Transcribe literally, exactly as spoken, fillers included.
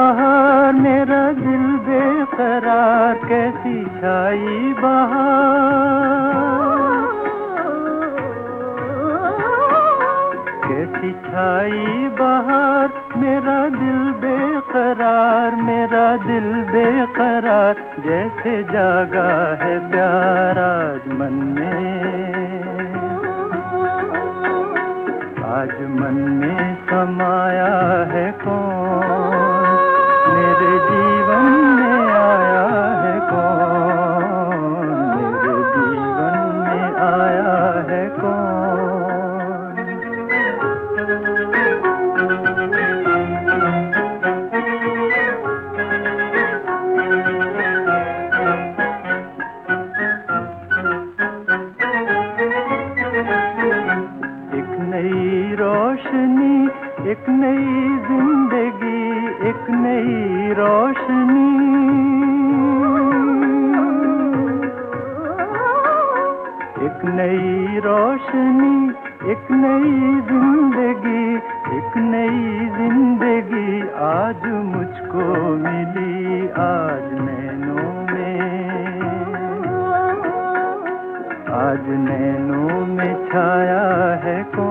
बहार, मेरा दिल बेकरार, कैसी छाई बहार, कैसी छाई बहार, मेरा दिल बेकरार, मेरा दिल बेकरार, जैसे जागा है प्यार आज मन में, आज मन में समाया है कौन, मेरे जीवन में आया है कौन, मेरे जीवन में आया है कौन। एक नई रोशनी, एक नई जिंदगी, एक नई रोशनी, एक नई रोशनी, एक नई जिंदगी, एक नई जिंदगी आज मुझको मिली, आज नैनों में, आज नैनों में छाया है कौन,